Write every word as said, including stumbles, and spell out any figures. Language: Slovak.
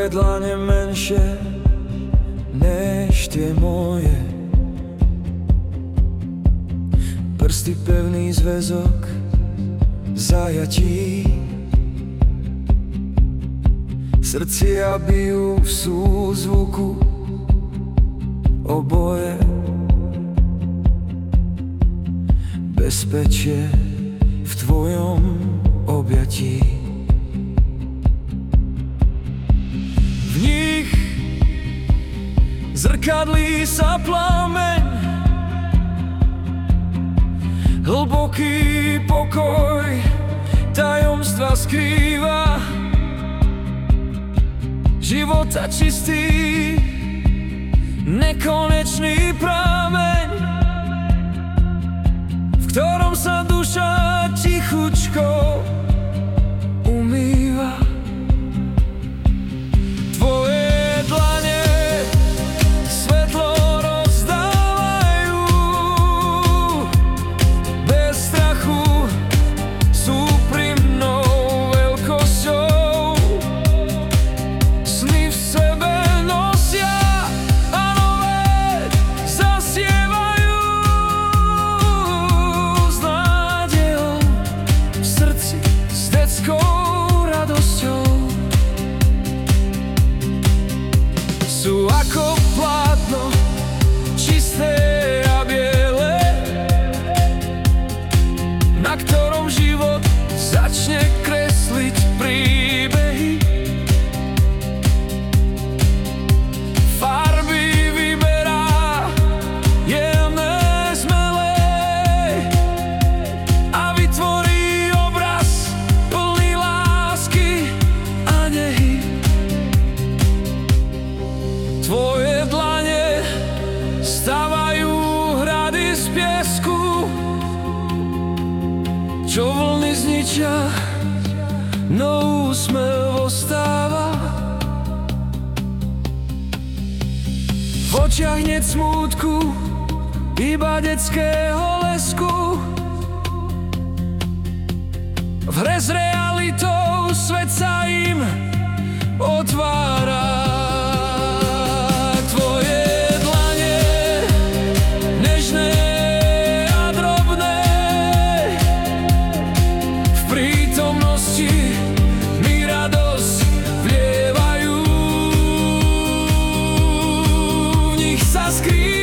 Tvoje dlane menšie než tie moje, prsty pevný zväzok zajatí, srdcia bijú v súzvuku oboje, bezpečie v tvojom objatí. V nich zrkadlí sa plameň, hlboký pokoj tajomstva skrýva, života čistý, nekonečný prameň, v ktorom sa duša tichučko umýva. Tvoje dlane svetlo rozdávajú, bez strachu sú úprimnou veľkosťou. Sny v sebe nosia a nové zasievajú, s nádejou v srdci, s detskou radosťou. Sú ako plátno, čisté a biele, na ktorom život začne kresliť príbehy. Farby vyberá jemné, smelé a vytvorí obraz plný lásky a nehy. Tvoje dlane stavajú hrady z piesku, čo vlny zničia, no úsmev ostáva. V očiach hneď smútku, iba detského lesku. V hre s realitou svet sa im otvára. Tvoje dlane nežné a drobné, v prítomnosti mi radosť vlievajú, v nich sa skrýva